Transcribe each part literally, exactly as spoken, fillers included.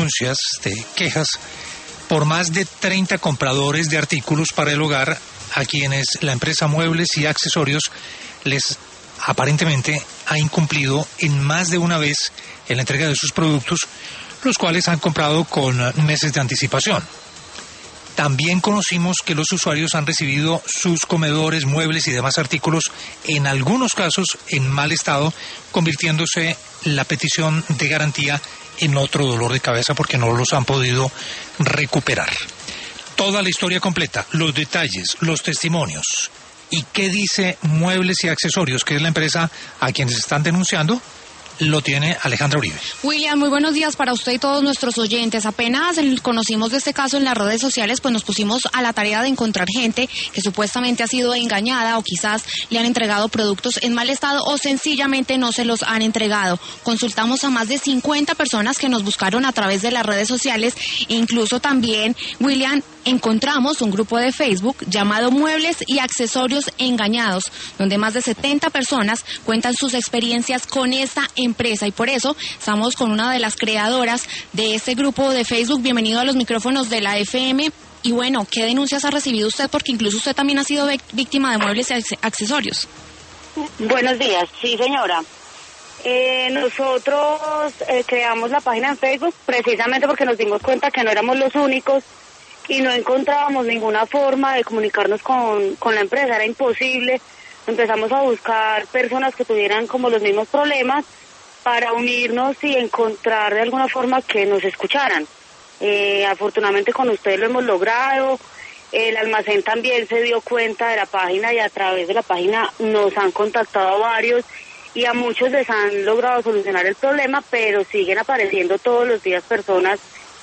denuncias, de quejas, por más de treinta compradores de artículos para el hogar a quienes la empresa Muebles y Accesorios les aparentemente ha incumplido en más de una vez en la entrega de sus productos, los cuales han comprado con meses de anticipación. También conocimos que los usuarios han recibido sus comedores, muebles y demás artículos, en algunos casos en mal estado, convirtiéndose la petición de garantía en otro dolor de cabeza porque no los han podido recuperar. Toda la historia completa, los detalles, los testimonios y qué dice Muebles y Accesorios, que es la empresa a quienes están denunciando, lo tiene Alejandra Uribe. William, muy buenos días para usted y todos nuestros oyentes. Apenas conocimos de este caso en las redes sociales, pues nos pusimos a la tarea de encontrar gente que supuestamente ha sido engañada o quizás le han entregado productos en mal estado o sencillamente no se los han entregado. Consultamos a más de cincuenta personas que nos buscaron a través de las redes sociales e incluso también, William, encontramos un grupo de Facebook llamado Muebles y Accesorios Engañados, donde más de setenta personas cuentan sus experiencias con esta empresa y por eso estamos con una de las creadoras de este grupo de Facebook. Bienvenido a los micrófonos de la F M. Y bueno, ¿qué denuncias ha recibido usted? Porque incluso usted también ha sido víctima de Muebles y Accesorios. Buenos días, sí señora. Eh, nosotros eh, creamos la página en Facebook precisamente porque nos dimos cuenta que no éramos los únicos y no encontrábamos ninguna forma de comunicarnos con, con la empresa, era imposible. Empezamos a buscar personas que tuvieran como los mismos problemas para unirnos y encontrar de alguna forma que nos escucharan. Eh, afortunadamente con ustedes lo hemos logrado, el almacén también se dio cuenta de la página y a través de la página nos han contactado a varios y a muchos les han logrado solucionar el problema, pero siguen apareciendo todos los días personas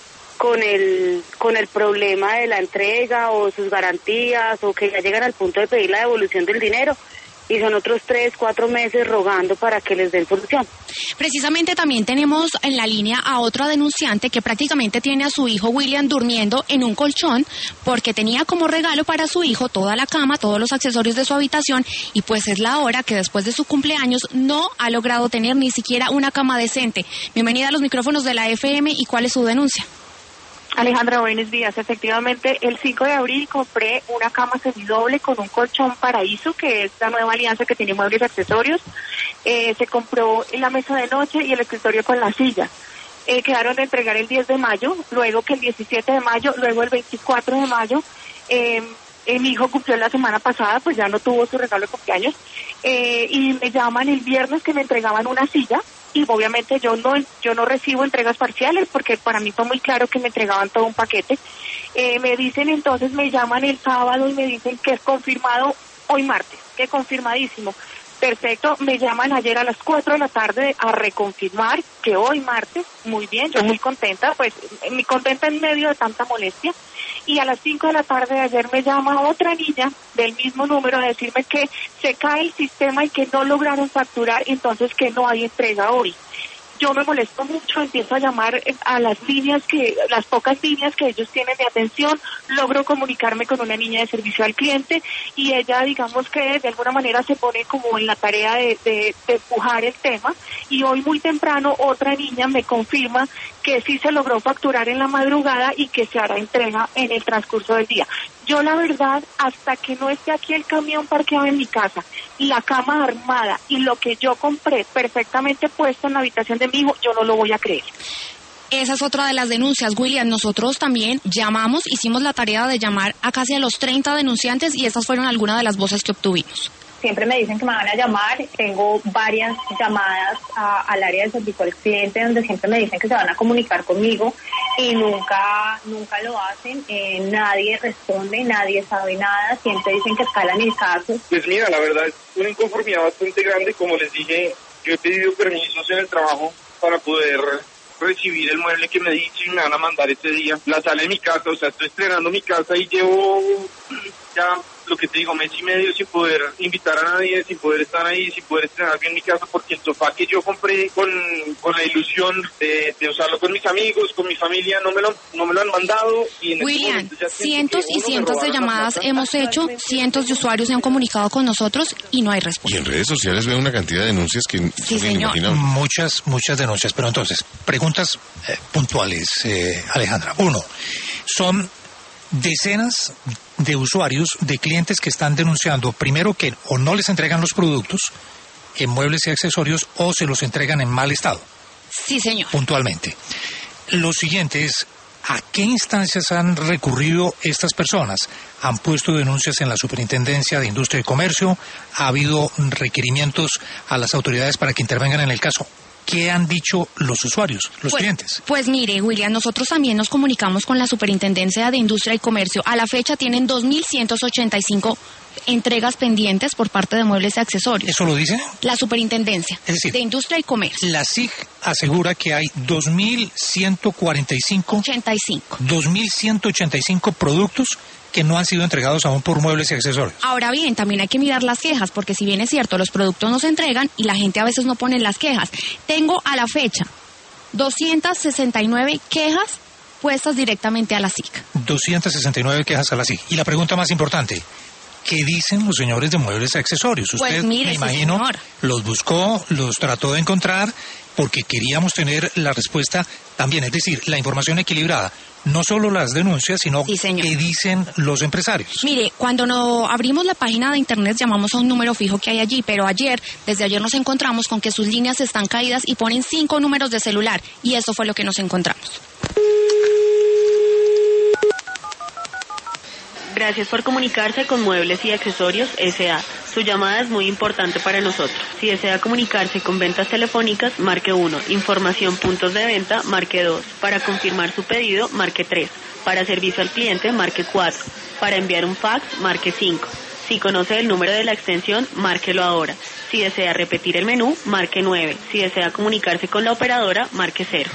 con el con el problema de la entrega o sus garantías o que ya llegan al punto de pedir la devolución del dinero y son otros tres, cuatro meses rogando para que les den solución. Precisamente también tenemos en la línea a otra denunciante que prácticamente tiene a su hijo William durmiendo en un colchón porque tenía como regalo para su hijo toda la cama, todos los accesorios de su habitación y pues es la hora que después de su cumpleaños no ha logrado tener ni siquiera una cama decente. Bienvenida a los micrófonos de la F M y ¿cuál es su denuncia? Alejandra, buenos días. Efectivamente, el cinco de abril compré una cama semidoble con un colchón Paraíso, que es la nueva alianza que tiene Muebles y Accesorios. Eh, se compró la mesa de noche y el escritorio con la silla. Eh, quedaron de entregar el diez de mayo, luego que el diecisiete de mayo, luego el veinticuatro de mayo. Eh, eh, mi hijo cumplió la semana pasada, pues ya no tuvo su regalo de cumpleaños. Eh, y me llaman el viernes que me entregaban una silla. Y obviamente yo no yo no recibo entregas parciales porque para mí fue muy claro que me entregaban todo un paquete. Eh, me dicen entonces, me llaman el sábado y me dicen que es confirmado hoy martes, que es confirmadísimo. Perfecto, me llaman ayer a las cuatro de la tarde a reconfirmar que hoy martes, muy bien, yo muy contenta, pues muy contenta en medio de tanta molestia. Y a las cinco de la tarde de ayer me llama otra niña del mismo número a decirme que se cae el sistema y que no lograron facturar, entonces que no hay entrega hoy. Yo me molesto mucho, empiezo a llamar a las líneas que, las pocas líneas que ellos tienen de atención, logro comunicarme con una niña de servicio al cliente y ella, digamos que de alguna manera se pone como en la tarea de, de, de empujar el tema y hoy muy temprano otra niña me confirma que sí se logró facturar en la madrugada y que se hará entrega en el transcurso del día. Yo la verdad, hasta que no esté aquí el camión parqueado en mi casa, la cama armada y lo que yo compré perfectamente puesto en la habitación de mi hijo, yo no lo voy a creer. Esa es otra de las denuncias, William. Nosotros también llamamos, hicimos la tarea de llamar a casi a los treinta denunciantes y estas fueron algunas de las voces que obtuvimos. Siempre me dicen que me van a llamar, tengo varias llamadas a, al área de servicio al cliente donde siempre me dicen que se van a comunicar conmigo y nunca nunca lo hacen, eh, nadie responde, nadie sabe nada, siempre dicen que escalan el caso. Pues mira, la verdad es una inconformidad bastante grande, como les dije, yo he pedido permisos en el trabajo para poder recibir el mueble que me dicen y me van a mandar este día. La sala de mi casa, o sea, estoy estrenando mi casa y llevo ya lo que te digo, mes y medio sin poder invitar a nadie, sin poder estar ahí, sin poder estrenar bien mi casa, porque el sofá que yo compré con, con la ilusión de, de usarlo con mis amigos, con mi familia, no me lo, no me lo han mandado. Y en William, cientos y cientos de llamadas hemos hecho, cientos de usuarios se han comunicado con nosotros y no hay respuesta. Y en redes sociales veo una cantidad de denuncias que sí, son inimaginables. Muchas, muchas denuncias, pero entonces, preguntas eh, puntuales, eh, Alejandra. Uno, son decenas de usuarios, de clientes que están denunciando, primero que o no les entregan los productos en muebles y accesorios o se los entregan en mal estado. Sí, señor. Puntualmente. Lo siguiente es, ¿a qué instancias han recurrido estas personas? ¿Han puesto denuncias en la Superintendencia de Industria y Comercio? ¿Ha habido requerimientos a las autoridades para que intervengan en el caso? ¿Qué han dicho los usuarios, los pues, clientes? Pues mire, William, nosotros también nos comunicamos con la Superintendencia de Industria y Comercio. A la fecha tienen dos mil ciento ochenta y cinco entregas pendientes por parte de muebles y accesorios. ¿Eso lo dice? La Superintendencia es decir, de Industria y Comercio. La S I G asegura que hay dos mil ciento cuarenta y cinco, ochenta y cinco. dos mil ciento ochenta y cinco productos que no han sido entregados aún por muebles y accesorios. Ahora bien, también hay que mirar las quejas, porque si bien es cierto, los productos no se entregan y la gente a veces no pone las quejas. Tengo a la fecha doscientas sesenta y nueve quejas puestas directamente a la S I C. doscientas sesenta y nueve quejas a la S I C. Y la pregunta más importante, ¿qué dicen los señores de muebles y accesorios? Usted, pues mire, me imagino, sí, señor, los buscó, los trató de encontrar, porque queríamos tener la respuesta también, es decir, la información equilibrada. No solo las denuncias, sino sí, qué dicen los empresarios. Mire, cuando no abrimos la página de internet llamamos a un número fijo que hay allí, pero ayer, desde ayer nos encontramos con que sus líneas están caídas y ponen cinco números de celular, y eso fue lo que nos encontramos. Gracias por comunicarse con Muebles y Accesorios S A Su llamada es muy importante para nosotros. Si desea comunicarse con ventas telefónicas, marque uno. Información puntos de venta, marque dos. Para confirmar su pedido, marque tres. Para servicio al cliente, marque cuatro. Para enviar un fax, marque cinco. Si conoce el número de la extensión, márquelo ahora. Si desea repetir el menú, marque nueve. Si desea comunicarse con la operadora, marque cero.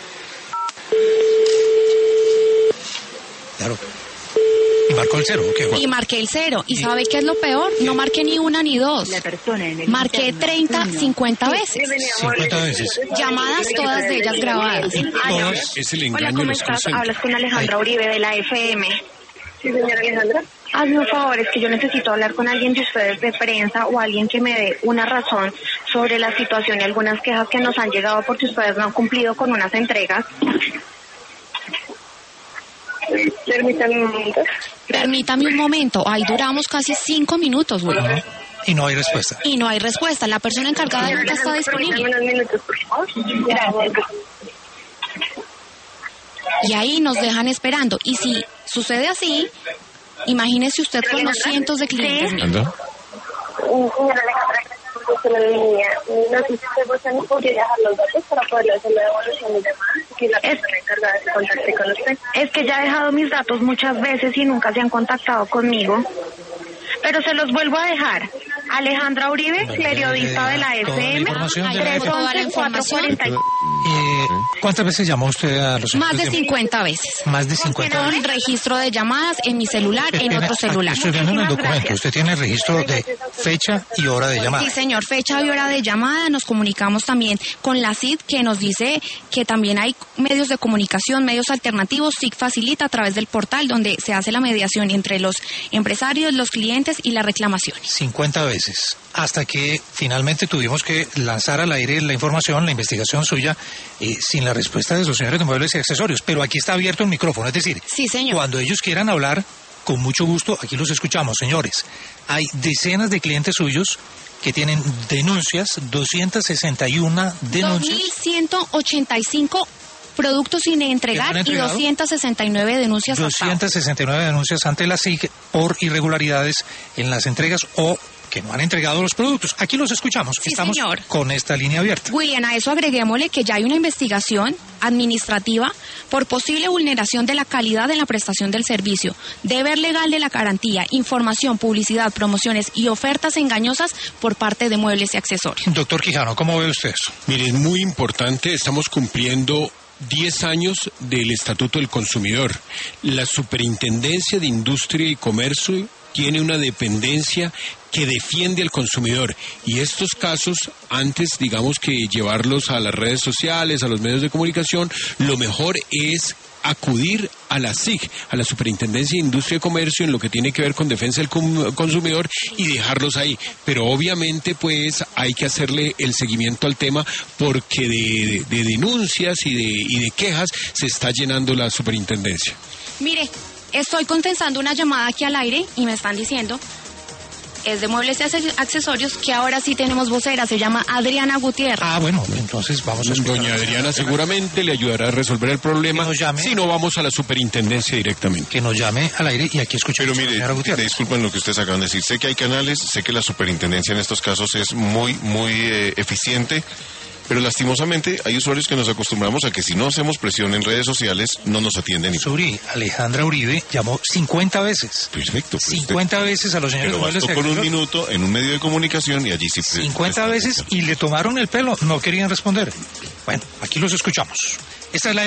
Claro. ¿Y marcó el cero? ¿Qué fue? Y marqué el cero. ¿Y, ¿Y sabe qué es lo peor? No marqué ni una ni dos. Marqué treinta, cincuenta veces. cincuenta veces. Llamadas, todas de ellas grabadas. Todas. Es el engaño. Hola, ¿cómo estás? Hablas con Alejandra Uribe de la F M. Sí, señora Alejandra. Hazme un favor, es que yo necesito hablar con alguien de ustedes de prensa o alguien que me dé una razón sobre la situación y algunas quejas que nos han llegado porque ustedes no han cumplido con unas entregas. Permítame un momento. Permítame un momento. Ahí duramos casi cinco minutos, güey. Uh-huh. Y no hay respuesta. Y no hay respuesta. La persona encargada nunca está disponible. Unos minutos, por favor. Gracias. Y ahí nos dejan esperando. Y si sucede así, imagínese usted con los cientos de clientes. ¿Sí? ¿Anda? Señora Alejandra, por la línea. No sé si usted no podría dejar los datos para poderle hacer la devolución de llamadas, que la persona encargada se contacte con usted. Es que ya he dejado mis datos muchas veces y nunca se han contactado conmigo. Pero se los vuelvo a dejar. Alejandra Uribe, no, periodista de la F M. Eh, ¿Cuántas veces llamó usted a los Más de cincuenta veces. Más de cincuenta. Con registro de llamadas en mi celular, en tiene, otro celular. Estoy viendo en el documento. Gracias. Usted tiene registro de fecha y hora de llamada. Sí, señor, fecha y hora de llamada. Nos comunicamos también con la S I D, que nos dice que también hay medios de comunicación, medios alternativos. S I D facilita a través del portal donde se hace la mediación entre los empresarios, los clientes y las reclamaciones. cincuenta veces. Hasta que finalmente tuvimos que lanzar al aire la información, la investigación suya, eh, sin la respuesta de los señores de Muebles y Accesorios. Pero aquí está abierto el micrófono, es decir, sí, señor, cuando ellos quieran hablar, con mucho gusto, aquí los escuchamos, señores. Hay decenas de clientes suyos que tienen denuncias, doscientas sesenta y una denuncias. dos mil ciento ochenta y cinco productos sin entregar y doscientas sesenta y nueve denuncias. doscientas sesenta y nueve denuncias ante la S I C por irregularidades en las entregas o que no han entregado los productos. Aquí los escuchamos. Sí, estamos señor, con esta línea abierta. William, a eso agreguémosle que ya hay una investigación administrativa por posible vulneración de la calidad de la prestación del servicio, deber legal de la garantía, información, publicidad, promociones y ofertas engañosas por parte de Muebles y Accesorios. Doctor Quijano, ¿cómo ve usted eso? Mire, es muy importante. Estamos cumpliendo diez años del Estatuto del Consumidor. La Superintendencia de Industria y Comercio tiene una dependencia que defiende al consumidor. Y estos casos, antes, digamos que llevarlos a las redes sociales, a los medios de comunicación, lo mejor es acudir a la S I C, a la Superintendencia de Industria y Comercio, en lo que tiene que ver con defensa del consumidor, y dejarlos ahí. Pero obviamente pues hay que hacerle el seguimiento al tema, porque de, de denuncias y de, y de quejas se está llenando la superintendencia. Mire, estoy contestando una llamada aquí al aire y me están diciendo, es de Muebles y Accesorios, que ahora sí tenemos vocera, se llama Adriana Gutiérrez. Ah, bueno, entonces vamos a escuchar. Doña Adriana seguramente le ayudará a resolver el problema. Llame, si no, vamos a la superintendencia directamente. Que nos llame al aire y aquí escuchamos. Pero mire, disculpen lo que ustedes acaban de decir. Sé que hay canales, sé que la superintendencia en estos casos es muy, muy eh, eficiente. Pero lastimosamente hay usuarios que nos acostumbramos a que si no hacemos presión en redes sociales no nos atienden. Suri, Alejandra Uribe llamó cincuenta veces. Perfecto. Pues cincuenta usted, veces a los señores. Pero bastó con un minuto en un medio de comunicación y allí sí. cincuenta veces y le tomaron el pelo, no querían responder. Bueno, aquí los escuchamos. Esta es la